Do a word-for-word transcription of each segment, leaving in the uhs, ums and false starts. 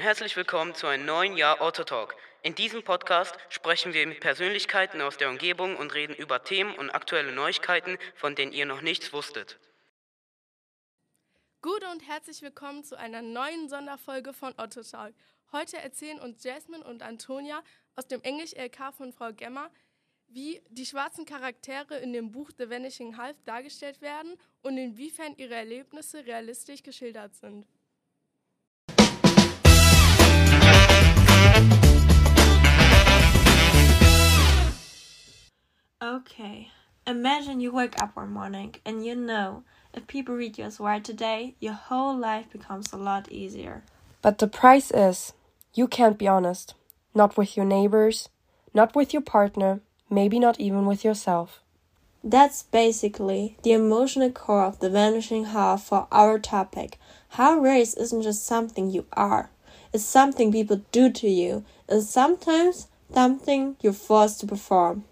herzlich willkommen zu einem neuen Jahr Otto Talk. In diesem Podcast sprechen wir mit Persönlichkeiten aus der Umgebung und reden über Themen und aktuelle Neuigkeiten, von denen ihr noch nichts wusstet. Gute und herzlich willkommen zu einer neuen Sonderfolge von Otto Talk. Heute erzählen uns Jasmine und Antonia aus dem Englisch-L K von Frau Gemmer, wie die schwarzen Charaktere in dem Buch The Vanishing Half dargestellt werden und inwiefern ihre Erlebnisse realistisch geschildert sind. Okay, imagine you wake up one morning and you know if people read you as white today, your whole life becomes a lot easier. But the price is, you can't be honest. Not with your neighbors, not with your partner, maybe not even with yourself. That's basically the emotional core of The Vanishing Half for our topic. How race isn't just something you are. It's something people do to you, and sometimes something you're forced to perform.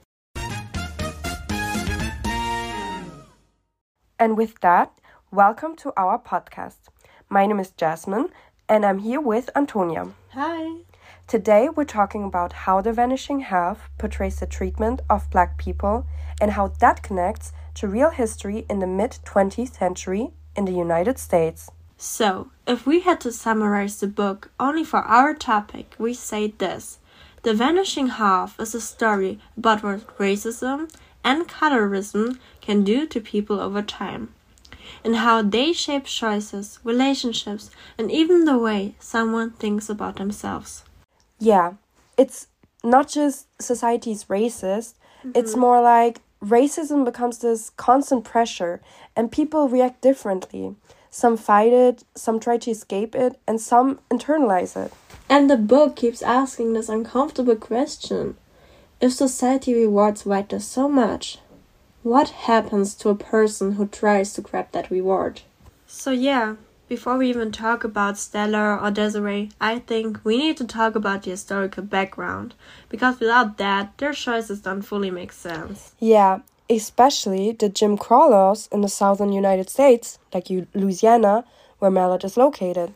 And with that, welcome to our podcast. My name is Jasmine, and I'm here with Antonia. Hi. Today we're talking about how The Vanishing Half portrays the treatment of Black people and how that connects to real history in the mid-twentieth century in the United States. So, if we had to summarize the book only for our topic, we say this. The Vanishing Half is a story about what racism and colorism can do to people over time, and how they shape choices, relationships, and even the way someone thinks about themselves. Yeah, it's not just society's racist, mm-hmm. It's more like racism becomes this constant pressure and people react differently. Some fight it, some try to escape it, and some internalize it. And the book keeps asking this uncomfortable question. If society rewards whiteness so much, what happens to a person who tries to grab that reward? So yeah, before we even talk about Stella or Desiree, I think we need to talk about the historical background, because without that, their choices don't fully make sense. Yeah, especially the Jim Crow laws in the southern United States, like Louisiana, where Mallet is located.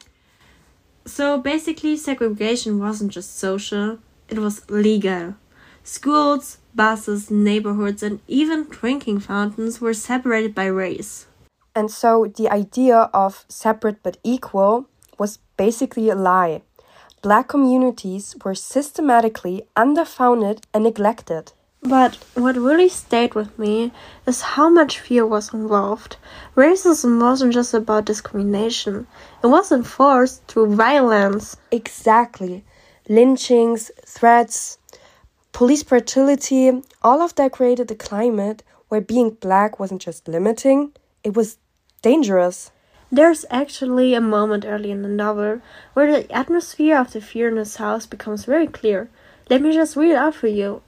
So basically, segregation wasn't just social, it was legal. Schools, buses, neighborhoods, and even drinking fountains were separated by race. And so the idea of separate but equal was basically a lie. Black communities were systematically underfunded and neglected. But what really stayed with me is how much fear was involved. Racism wasn't just about discrimination. It was enforced through violence. Exactly. Lynchings, threats, police brutality, all of that created a climate where being black wasn't just limiting, it was dangerous. There's actually a moment early in the novel where the atmosphere of the fear in this house becomes very clear. Let me just read it out for you.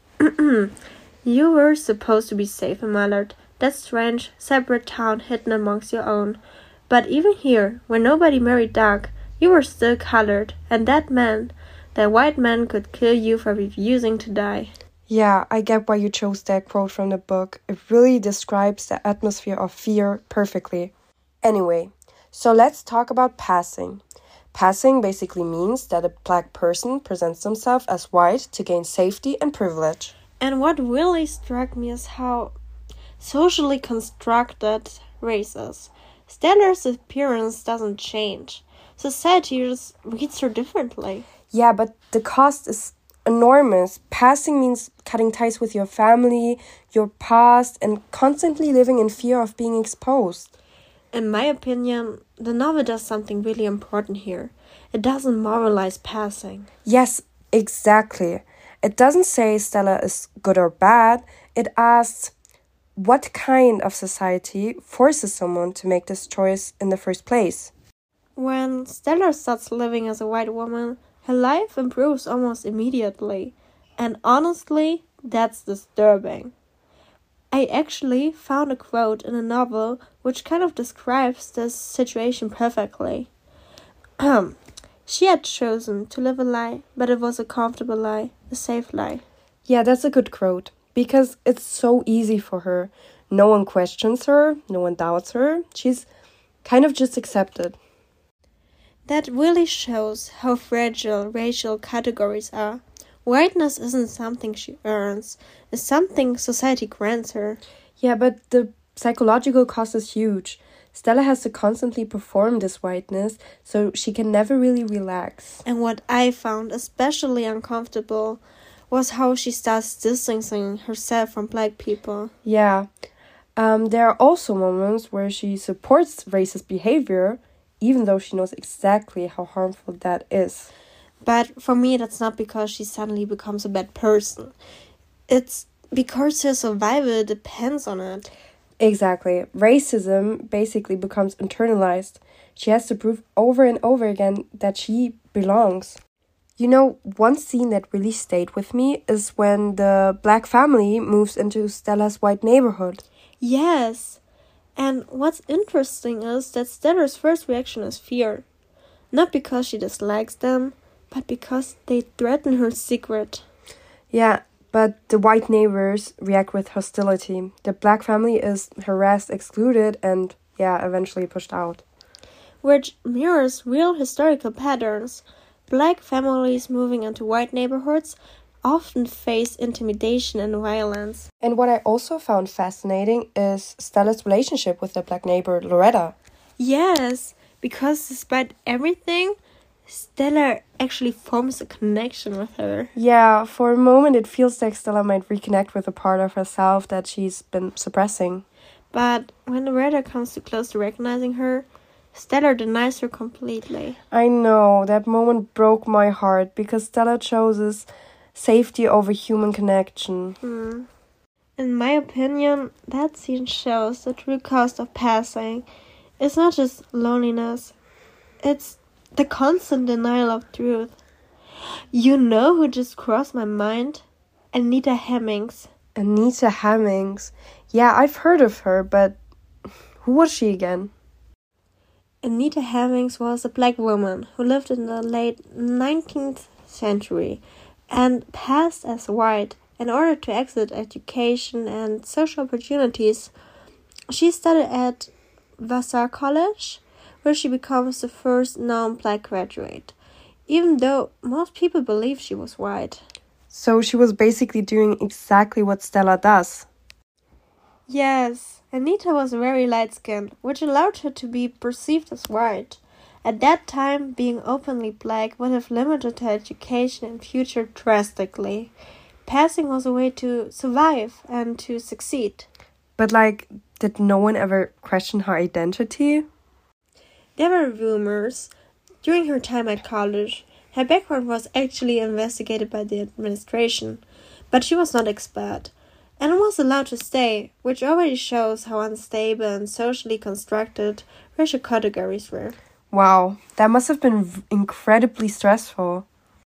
You were supposed to be safe in Mallard, that strange, separate town hidden amongst your own. But even here, where nobody married dark, you were still colored, and that meant that white men could kill you for refusing to die. Yeah, I get why you chose that quote from the book. It really describes the atmosphere of fear perfectly. Anyway, so let's talk about passing. Passing basically means that a black person presents themselves as white to gain safety and privilege. And what really struck me is how socially constructed race is. Stella's appearance doesn't change. Society just reads her differently. Yeah, but the cost is enormous. Passing means cutting ties with your family, your past, and constantly living in fear of being exposed. In my opinion, the novel does something really important here. It doesn't moralize passing. Yes, exactly. It doesn't say Stella is good or bad. It asks, what kind of society forces someone to make this choice in the first place? When Stella starts living as a white woman, her life improves almost immediately. And honestly, that's disturbing. I actually found a quote in a novel which kind of describes this situation perfectly. She had chosen to live a lie, but it was a comfortable lie, a safe lie. Yeah, that's a good quote, because it's so easy for her. No one questions her, no one doubts her. She's kind of just accepted. That really shows how fragile racial categories are. Whiteness isn't something she earns, it's something society grants her. Yeah, but the psychological cost is huge. Stella has to constantly perform this whiteness, so she can never really relax. And what I found especially uncomfortable was how she starts distancing herself from black people. Yeah. Um, there are also moments where she supports racist behavior, even though she knows exactly how harmful that is. But for me, that's not because she suddenly becomes a bad person. It's because her survival depends on it. Exactly. Racism basically becomes internalized. She has to prove over and over again that she belongs. You know, one scene that really stayed with me is when the black family moves into Stella's white neighborhood. Yes. And what's interesting is that Stella's first reaction is fear. Not because she dislikes them, but because they threaten her secret. Yeah, but the white neighbors react with hostility. The black family is harassed, excluded, and, yeah, eventually pushed out. Which mirrors real historical patterns. Black families moving into white neighborhoods often face intimidation and violence. And what I also found fascinating is Stella's relationship with the black neighbor, Loretta. Yes, because despite everything, Stella actually forms a connection with her. Yeah, for a moment it feels like Stella might reconnect with a part of herself that she's been suppressing. But when Loretta comes too close to recognizing her, Stella denies her completely. I know, that moment broke my heart because Stella chooses safety over human connection. Hmm. In my opinion, that scene shows the true cost of passing. It's not just loneliness, it's the constant denial of truth. You know who just crossed my mind? Anita Hemmings. Anita Hemmings. Yeah, I've heard of her, but who was she again? Anita Hemmings was a black woman who lived in the late nineteenth century and passed as white in order to exit education and social opportunities. She studied at Vassar College, where she becomes the first non-black graduate, even though most people believe she was white. So she was basically doing exactly what Stella does. Yes, Anita was very light-skinned, which allowed her to be perceived as white. At that time, being openly black would have limited her education and future drastically. Passing was a way to survive and to succeed. But, like, did no one ever question her identity? There were rumors. During her time at college, her background was actually investigated by the administration, but she was not expelled and was allowed to stay, which already shows how unstable and socially constructed racial categories were. Wow, that must have been v- incredibly stressful.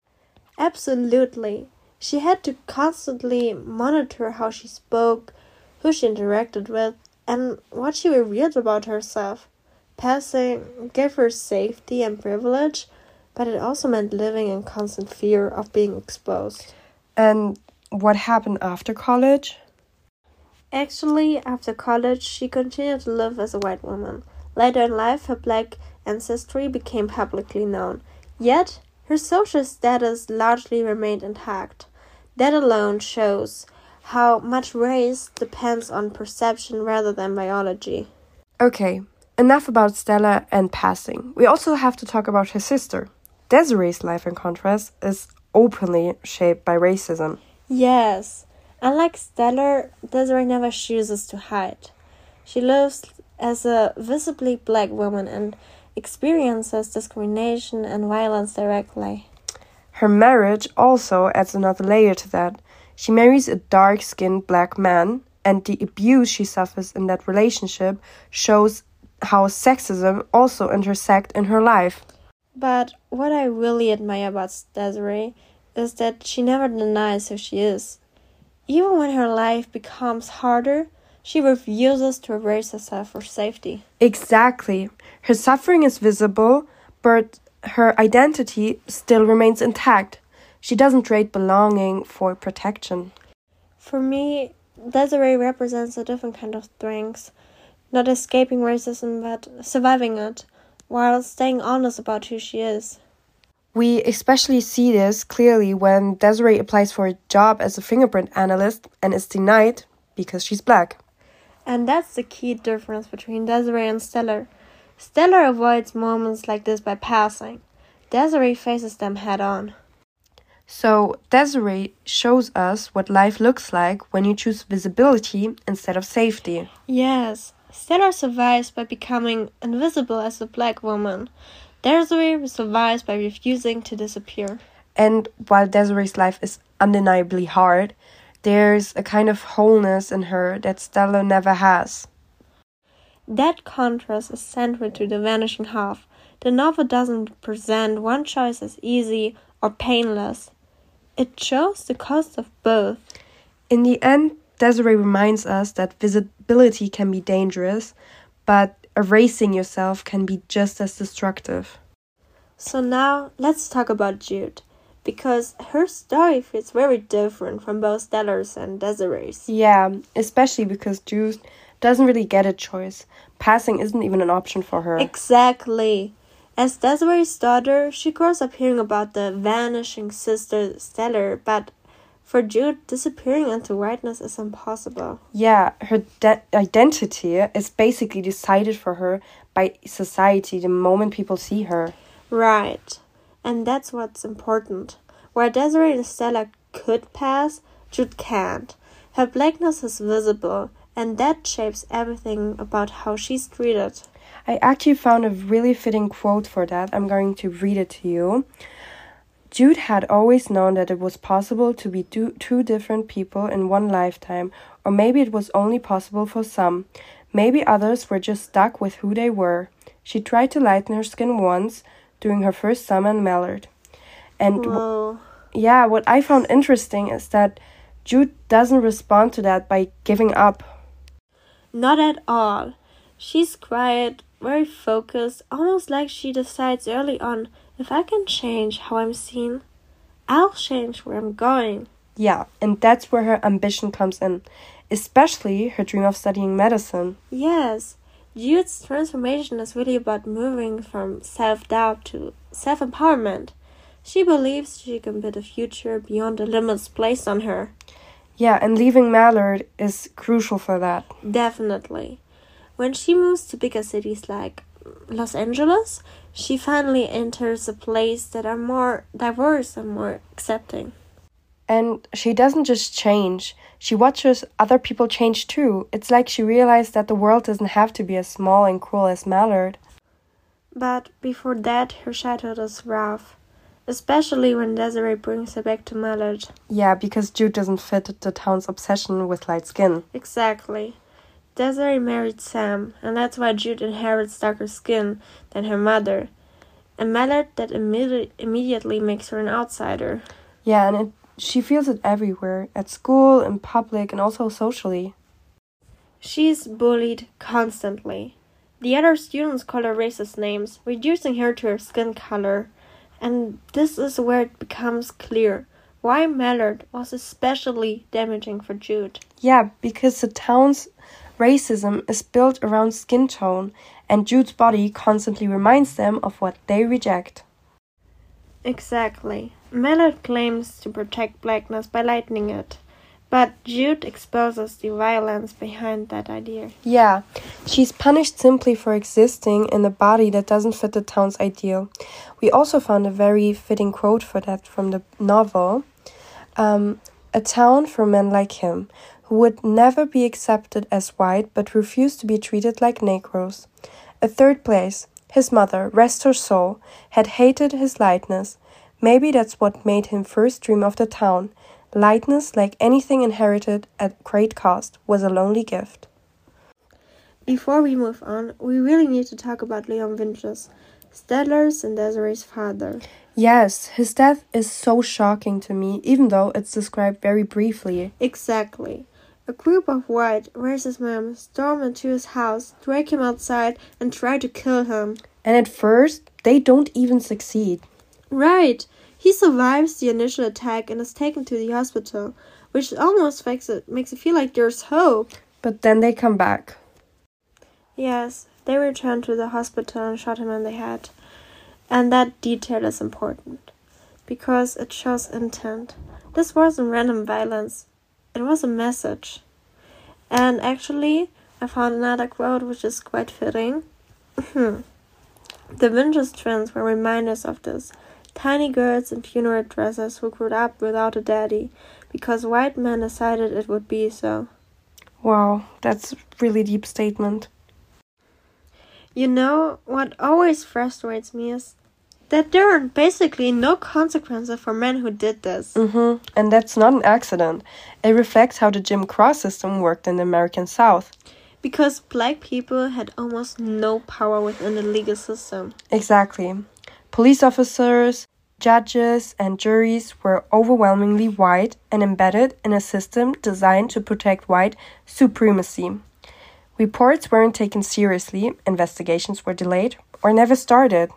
Absolutely. She had to constantly monitor how she spoke, who she interacted with, and what she revealed about herself. Passing gave her safety and privilege, but it also meant living in constant fear of being exposed. And what happened after college? Actually, after college, she continued to live as a white woman. Later in life, her black ancestry became publicly known. Yet, her social status largely remained intact. That alone shows how much race depends on perception rather than biology. Okay, enough about Stella and passing. We also have to talk about her sister. Desiree's life, in contrast, is openly shaped by racism. Yes, unlike Stella, Desiree never chooses to hide. She lives as a visibly black woman and experiences discrimination and violence directly. Her marriage also adds another layer to that. She marries a dark-skinned black man, and the abuse she suffers in that relationship shows how sexism also intersects in her life. But what I really admire about Desiree is that she never denies who she is. Even when her life becomes harder, she refuses to erase herself for safety. Exactly. Her suffering is visible, but her identity still remains intact. She doesn't trade belonging for protection. For me, Desiree represents a different kind of strength. Not escaping racism, but surviving it. while staying honest about who she is. We especially see this clearly when Desiree applies for a job as a fingerprint analyst and is denied because she's black. And that's the key difference between Desiree and Stellar. Stellar avoids moments like this by passing. Desiree faces them head on. So, Desiree shows us what life looks like when you choose visibility instead of safety. Yes, Stellar survives by becoming invisible as a black woman. Desiree survives by refusing to disappear. And while Desiree's life is undeniably hard, there's a kind of wholeness in her that Stellar never has. That contrast is central to The Vanishing Half. The novel doesn't present one choice as easy or painless. It shows the cost of both. In the end, Desiree reminds us that visibility can be dangerous, but erasing yourself can be just as destructive. So now, let's talk about Jude, because her story feels very different from both Stellar's and Desiree's. Yeah, especially because Jude doesn't really get a choice. Passing isn't even an option for her. Exactly. As Desiree's daughter, she grows up hearing about the vanishing sister Stellar, but for Jude, disappearing into whiteness is impossible. Yeah, her de- identity is basically decided for her by society the moment people see her. Right. And that's what's important. Where Desiree and Stella could pass, Jude can't. Her blackness is visible, and that shapes everything about how she's treated. I actually found a really fitting quote for that. I'm going to read it to you. Jude had always known that it was possible to be two, two different people in one lifetime, or maybe it was only possible for some. Maybe others were just stuck with who they were. She tried to lighten her skin once, during her first summer in Mallard. And Whoa. yeah, what I found interesting is that Jude doesn't respond to that by giving up. Not at all. She's quiet, very focused, almost like she decides early on, if I can change how I'm seen, I'll change where I'm going. Yeah, and that's where her ambition comes in, especially her dream of studying medicine. Yes, Jude's transformation is really about moving from self-doubt to self-empowerment. She believes she can build a future beyond the limits placed on her. Yeah, and leaving Mallard is crucial for that. Definitely. When she moves to bigger cities like Los Angeles, she finally enters a place that are more diverse and more accepting. And she doesn't just change. She watches other people change too. It's like she realized that the world doesn't have to be as small and cruel as Mallard. But before that, her childhood is rough. Especially when Desiree brings her back to Mallard. Yeah, because Jude doesn't fit the town's obsession with light skin. Exactly. Desiree married Sam, and that's why Jude inherits darker skin than her mother. A Mallard that imme- immediately makes her an outsider. Yeah, and it, she feels it everywhere, at school, in public, and also socially. She's bullied constantly. The other students call her racist names, reducing her to her skin color. And this is where it becomes clear why Mallard was especially damaging for Jude. Yeah, because the town's racism is built around skin tone, and Jude's body constantly reminds them of what they reject. Exactly. Mallard claims to protect blackness by lightening it, but Jude exposes the violence behind that idea. Yeah, she's punished simply for existing in a body that doesn't fit the town's ideal. We also found a very fitting quote for that from the novel. Um, a town for men like him, who would never be accepted as white but refused to be treated like Negroes. A third place, his mother, rest her soul, had hated his lightness. Maybe that's what made him first dream of the town. Lightness, like anything inherited at great cost, was a lonely gift. Before we move on, we really need to talk about Leon Winches, Stellar's and Desiree's father. Yes, his death is so shocking to me, even though it's described very briefly. Exactly. A group of white racist men storm into his house, drag him outside, and try to kill him. And at first, they don't even succeed. Right. He survives the initial attack and is taken to the hospital, which almost makes it, makes it feel like there's hope. But then they come back. Yes, they returned to the hospital and shot him in the head. And that detail is important, because it shows intent. This wasn't random violence, it was a message. And actually, I found another quote which is quite fitting. The Winchester twins were reminders of this. Tiny girls in funeral dresses who grew up without a daddy, because white men decided it would be so. Wow, that's a really deep statement. You know, what always frustrates me is that there are basically no consequences for men who did this. Mm-hmm. And that's not an accident. It reflects how the Jim Crow system worked in the American South. Because black people had almost no power within the legal system. Exactly. Police officers, judges, and juries were overwhelmingly white and embedded in a system designed to protect white supremacy. Reports weren't taken seriously, investigations were delayed, or never started.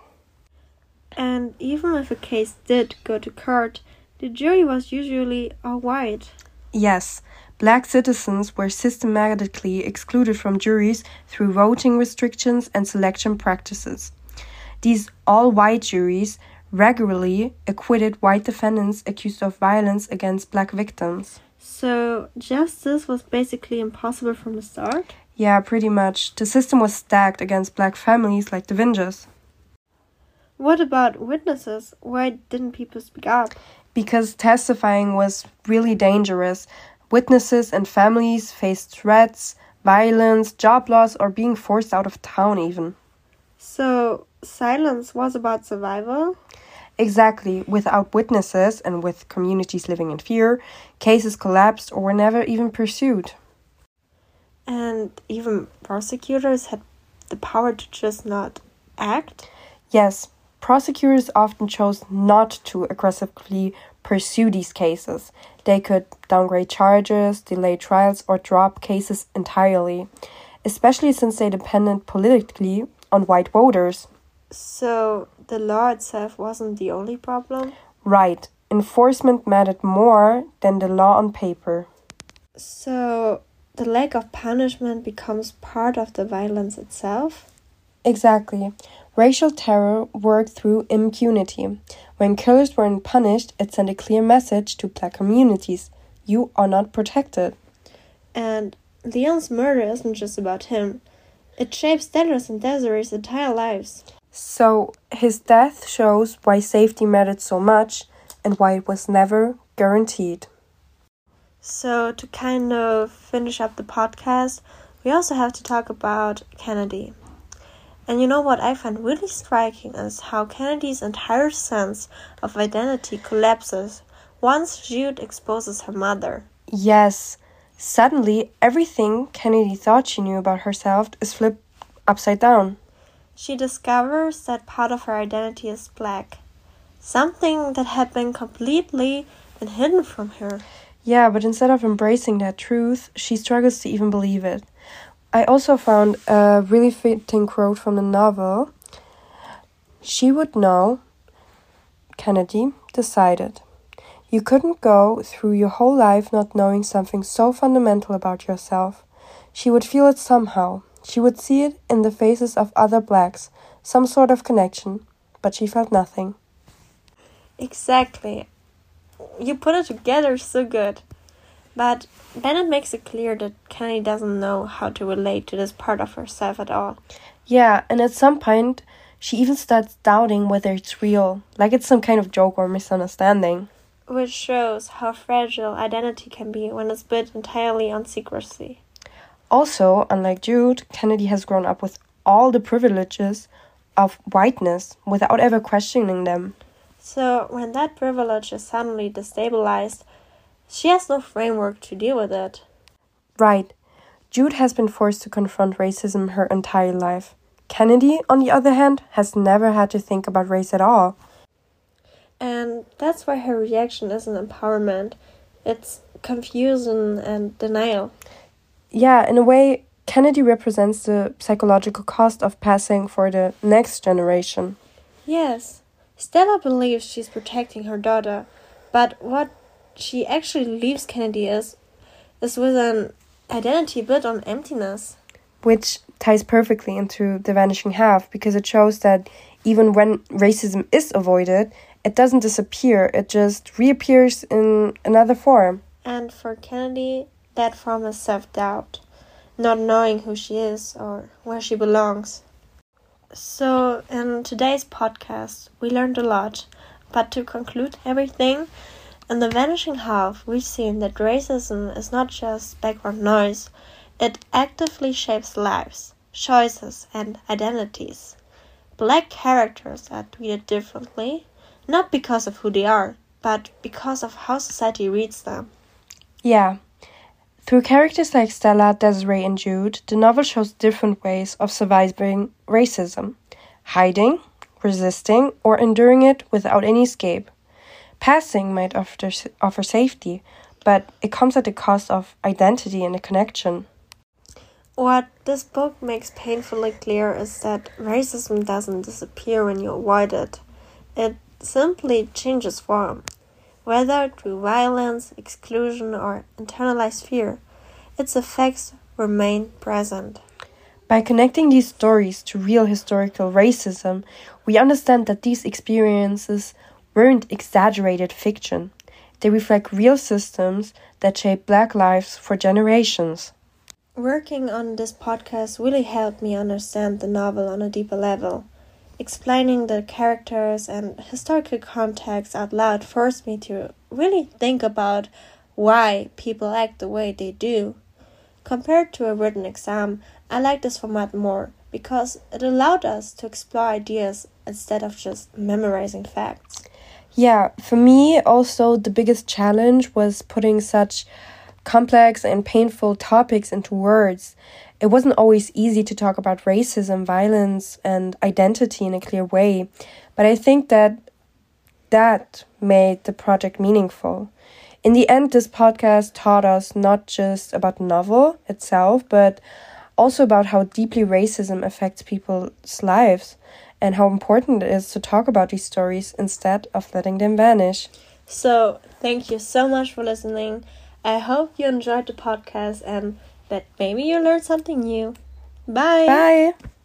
And even if a case did go to court, the jury was usually all white. Yes, black citizens were systematically excluded from juries through voting restrictions and selection practices. These all-white juries regularly acquitted white defendants accused of violence against black victims. So, justice was basically impossible from the start? Yeah, pretty much. The system was stacked against black families like the Winchesters. What about witnesses? Why didn't people speak up? Because testifying was really dangerous. Witnesses and families faced threats, violence, job loss, or being forced out of town even. So, silence was about survival? Exactly. Without witnesses and with communities living in fear, cases collapsed or were never even pursued. And even prosecutors had the power to just not act? Yes, prosecutors often chose not to aggressively pursue these cases. They could downgrade charges, delay trials, or drop cases entirely, especially since they depended politically on white voters. So, the law itself wasn't the only problem? Right. Enforcement mattered more than the law on paper. So, the lack of punishment becomes part of the violence itself? Exactly. Racial terror worked through impunity. When killers weren't punished, it sent a clear message to black communities. You are not protected. And Leon's murder isn't just about him. It shapes Dallas and Desiree's entire lives. So, his death shows why safety mattered so much and why it was never guaranteed. So, to kind of finish up the podcast, we also have to talk about Kennedy. And you know what I find really striking is how Kennedy's entire sense of identity collapses once Jude exposes her mother. Yes, suddenly everything Kennedy thought she knew about herself is flipped upside down. She discovers that part of her identity is black, something that had been completely been hidden from her. Yeah, but instead of embracing that truth, she struggles to even believe it. I also found a really fitting quote from the novel. She would know, Kennedy decided. You couldn't go through your whole life not knowing something so fundamental about yourself. She would feel it somehow. She would see it in the faces of other blacks, some sort of connection, but she felt nothing. Exactly. You put it together so good. But Bennett makes it clear that Kennedy doesn't know how to relate to this part of herself at all. Yeah, and at some point, she even starts doubting whether it's real, like it's some kind of joke or misunderstanding. Which shows how fragile identity can be when it's built entirely on secrecy. Also, unlike Jude, Kennedy has grown up with all the privileges of whiteness without ever questioning them. So, when that privilege is suddenly destabilized, she has no framework to deal with it. Right. Jude has been forced to confront racism her entire life. Kennedy, on the other hand, has never had to think about race at all. And that's why her reaction isn't empowerment. It's confusion and denial. Yeah, in a way, Kennedy represents the psychological cost of passing for the next generation. Yes. Stella believes she's protecting her daughter, but what she actually leaves Kennedy is, is with an identity built on emptiness. Which ties perfectly into The Vanishing Half because it shows that even when racism is avoided, it doesn't disappear, it just reappears in another form. And for Kennedy, that form is self-doubt, not knowing who she is or where she belongs. So, in today's podcast, we learned a lot, but to conclude everything, in The Vanishing Half, we've seen that racism is not just background noise, it actively shapes lives, choices, and identities. Black characters are treated differently, not because of who they are, but because of how society reads them. Yeah. Through characters like Stella, Desiree, and Jude, the novel shows different ways of surviving racism, hiding, resisting, or enduring it without any escape. Passing might offer, offer safety, but it comes at the cost of identity and a connection. What this book makes painfully clear is that racism doesn't disappear when you avoid it. It simply changes form. Whether through violence, exclusion, or internalized fear, its effects remain present. By connecting these stories to real historical racism, we understand that these experiences weren't exaggerated fiction. They reflect real systems that shape Black lives for generations. Working on this podcast really helped me understand the novel on a deeper level. Explaining the characters and historical context out loud forced me to really think about why people act the way they do. Compared to a written exam, I like this format more because it allowed us to explore ideas instead of just memorizing facts. Yeah, for me also the biggest challenge was putting such complex and painful topics into words. It wasn't always easy to talk about racism, violence, and identity in a clear way, but I think that that made the project meaningful. In the end, this podcast taught us not just about the novel itself, but also about how deeply racism affects people's lives and how important it is to talk about these stories instead of letting them vanish. So, thank you so much for listening. I hope you enjoyed the podcast and that maybe you learned something new. Bye! Bye!